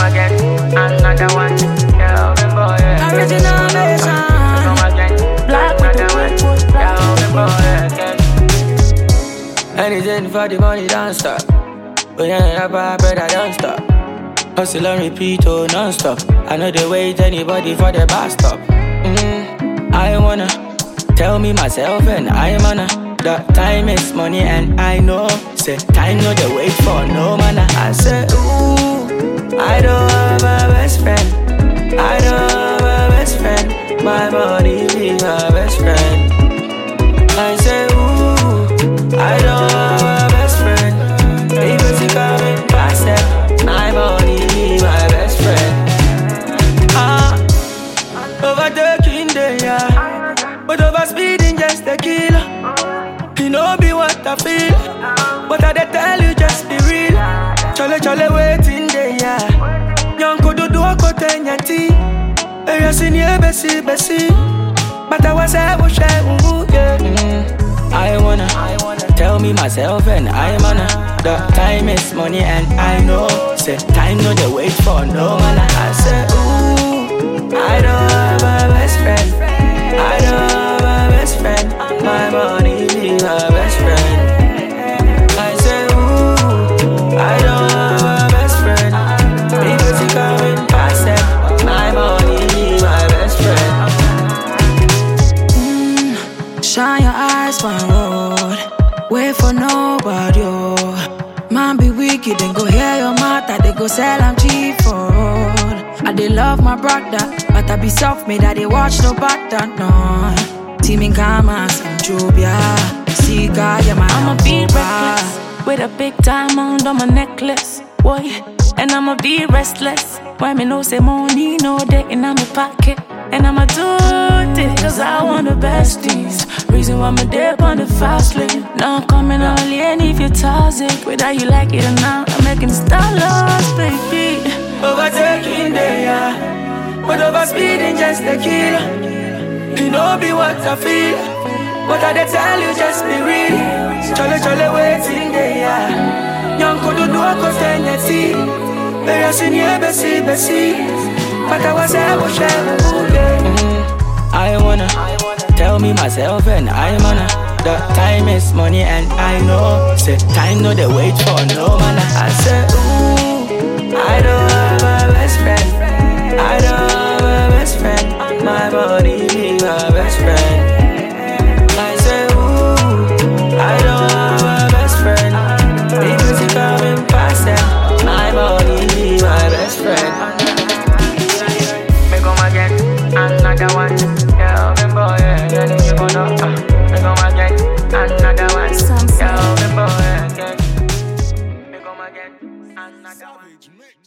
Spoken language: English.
gonna get another one. Yeah, me boy, yeah. Original version. Me gonna get Black with the another one. wood, Yeah, me boy, yeah. Anything for the money, don't stop. But yeah, I better don't stop. Hustle and repeat, oh, non-stop. I know they wait anybody for the bus stop. I wanna tell me myself and I'm on the time is money and I know. Say time no they wait for no man. I say ooh, I don't have a best friend. I don't have a best friend. My money be my best friend. I say ooh, I don't have a best friend. People see coming past them. My money be my best friend. Overtaking the yeah, but over speeding just a killer. You know be what I feel, but I tell you just be real. Chole waiting the yeah. Young could do a cote nyati. You see near Bessie, but I was able to share. I wanna tell me myself and I'm on the time is money and I know. Say time no they wait for no man. I say ooh, I don't have a best friend. I don't have a best friend. My money be my best friend. I say ooh, I don't have a best friend. People see coming past them. My money be my best friend. Shine your eyes for a road. Wait for nobody, oh. Man be wicked, then go hear your mouth, they go sell I'm cheap for road. I dey love my brother, but I be self-made, I dey watch no batter, no. Teaming Kamas and Jobia, Sika, yeah, I'ma be reckless, with a big diamond on my necklace, boy. And I'ma be restless, why me no say money, no day in my pocket. And I'ma do this, cause I want the best things. Reason why I'm a dip on the fast lane. Now I'm coming only and if you're toxic, whether you like it or not, I'm making dollars, baby. Overtaking the yeah, but over speeding just a killer. You know be what I feel, but I tell you just be real. Chole waiting the yeah. Young could do a cost nyati. You see near Bessie, but I was able to share. I wanna tell me myself and I'm on the time is money and I know. Say time no they wait for no man. I say ooh, I don't have a best friend. I don't have a best friend. My money be my best friend. I say ooh, I don't have a best friend. People see coming past them. My money be my best friend. Me gonna get another one. Yeah, me boy, yeah, you gonna me gonna get another one. Yeah, me boy, yeah, me gonna get another one.